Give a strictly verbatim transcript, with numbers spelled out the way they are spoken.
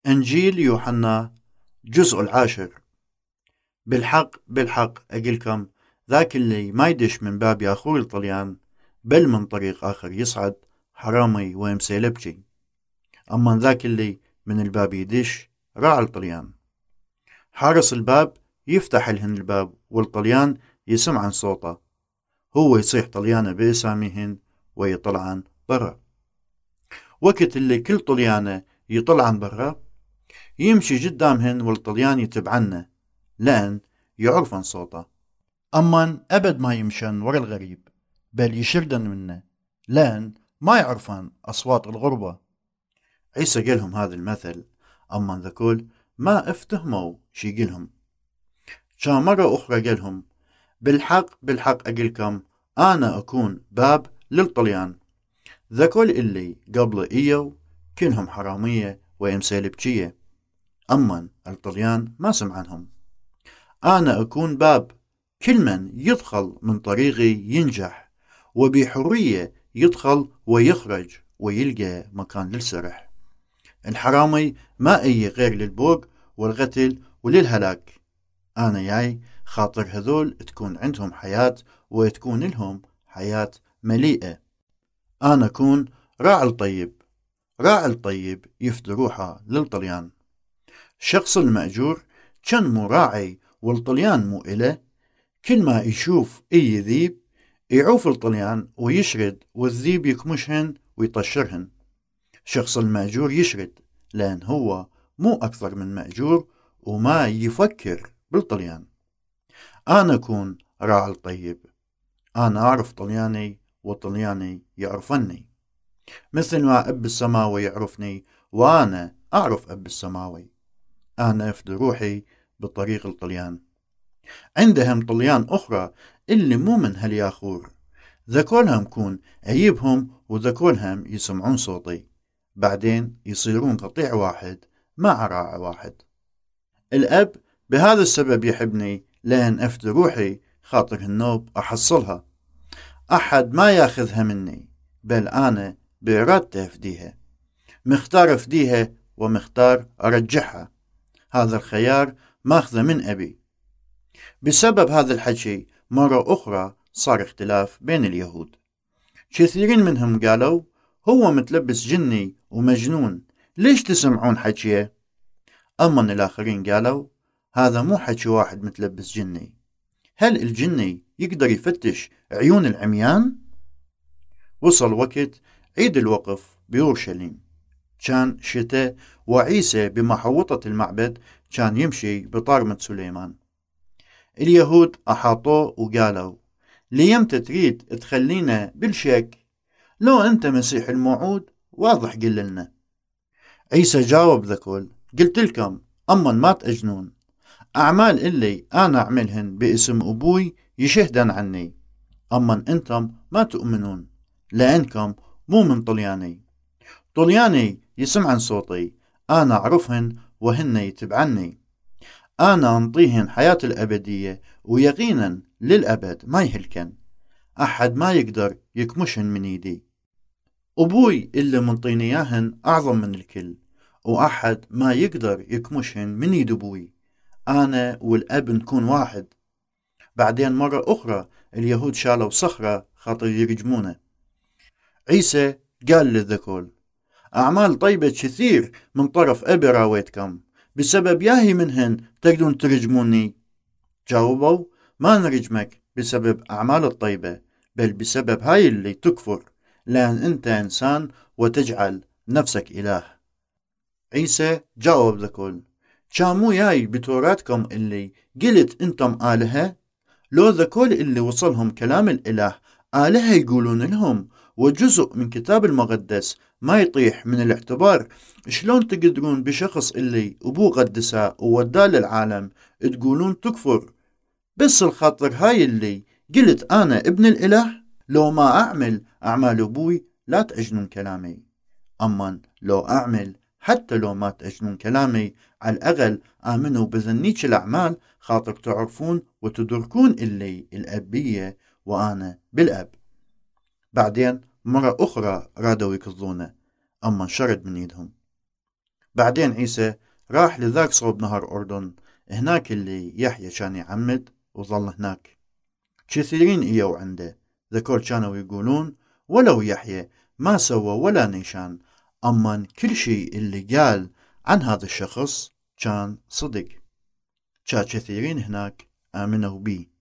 إنجيل يوحنا جزء العاشر. بالحق بالحق أقلكم، ذاك اللي ما يدش من باب ياخور الطليان بل من طريق آخر يصعد حرامي ويمسيلبجي. أما ذاك اللي من الباب يدش راعي الطليان. حارس الباب يفتح لهن الباب والطليان يسمع عن صوته، هو يصيح طليانه بأساميهن ويطلعن برا. وقت اللي كل طليانه يطلعن برا يمشي قدامهن والطليان يتبعنه لأن يعرفن صوته. أما أبد ما يمشن ورا الغريب بل يشردن منه لأن ما يعرفن أصوات الغربة. عيسى قالهم هذا المثل، أما ذكول ما افتهموا شي قالهم. كان مرة أخرى قالهم بالحق بالحق أقلكم، أنا أكون باب للطليان. ذكول اللي قبل إيو كلهم حرامية ويمسيلبجية، أما الطليان ما سمعنهم. أنا أكون باب، كل من يدخل من طريقي ينجح وبحرية يدخل ويخرج ويلقى مكان للسرح. الحرامي ما أي غير للبوق والقتل وللهلاك. أنا جاي خاطر هذول تكون عندهم حياة وتكون لهم حياة مليئة. أنا أكون راعي الطيب، راعي الطيب يفدي روحه للطليان. شخص المأجور كان مو راعي والطليان مو إله، كل ما يشوف أي ذيب يعوف الطليان ويشرد والذيب يكمشهن ويطشرهن. شخص المأجور يشرد لأن هو مو أكثر من مأجور وما يفكر بالطليان. أنا أكون راعي الطيب، أنا أعرف طلياني وطلياني يعرفني، مثل ما أب السماوي يعرفني وأنا أعرف أب السماوي. أنا أفدي روحي بطريق الطليان. عندهم طليان أخرى اللي مو من هالياخور، ذكولهم كون أجيبهم وذكولهم يسمعون صوتي، بعدين يصيرون قطيع واحد مع راعي واحد. الأب بهذا السبب يحبني لأن أفدي روحي خاطر النوب أحصلها. أحد ما ياخذها مني بل أنا بإرادتي أفديها، مختار أفديها ومختار أرجعها. هذا الخيار ماخذه من أبي. بسبب هذا الحكي مرة أخرى صار اختلاف بين اليهود. كثيرين منهم قالوا هو متلبس جني ومجنون، ليش تسمعون حكيه؟ أما الآخرين قالوا هذا مو حكي واحد متلبس جني، هل الجني يقدر يفتش عيون العميان؟ وصل وقت عيد الوقف بيورشليم، كان شتاء وعيسى بمحوطة المعبد كان يمشي بطارمة سليمان. اليهود أحاطوه وقالوا ليمتى تريد تخلينا بالشك؟ لو أنت مسيح الموعود واضح قل لنا. عيسى جاوب ذكول قلت لكم أما ما تأجنون، أعمال اللي أنا أعملهن باسم أبوي يشهدن عني، أما أنتم ما تؤمنون لأنكم مو من طلياني. طلياني يسمعن صوتي، أنا أعرفهن وهن يتبعني. أنا أنطيهن حياة الأبدية ويقينا للأبد ما يهلكن، أحد ما يقدر يكمشهن من يدي. أبوي اللي منطيني إياهن أعظم من الكل، وأحد ما يقدر يكمشهن من يد أبوي. أنا والأب نكون واحد. بعدين مرة أخرى اليهود شالوا صخرة خاطر يرجمونه. عيسى قال للذكول أعمال طيبة كثير من طرف أبي راويتكم، بسبب ياهي منهن تقدرون ترجموني؟ جاوبوا ما نرجمك بسبب أعمال الطيبة بل بسبب هاي اللي تكفر، لأن أنت إنسان وتجعل نفسك إله. عيسى جاوب ذكول كامو ياي بتوراتكم اللي قلت أنتم آلهة؟ لو ذكول اللي وصلهم كلام الإله آلهة يقولون لهم وجزء من كتاب المقدس ما يطيح من الاعتبار، شلون تقدرون بشخص اللي أبوه قدسه ووداه للعالم تقولون تكفر بس الخاطر هاي اللي قلت أنا ابن الإله؟ لو ما أعمل أعمال أبوي لا تأجنون كلامي، أما لو أعمل حتى لو ما تأجنون كلامي على الأقل آمنوا بذنيك الأعمال خاطر تعرفون وتدركون اللي الأبية وأنا بالأب. بعدين مرة أخرى رادوا يكذونه أما شرد من يدهم. بعدين عيسى راح لذاك صوب نهر أردن، هناك اللي يحيى كان يعمد وظل هناك. كثيرين إيوا عنده، ذكول كانوا يقولون ولو يحيى ما سوى ولا نيشان، أما كل شيء اللي قال عن هذا الشخص كان صدق. كان كثيرين هناك آمنوا بيه.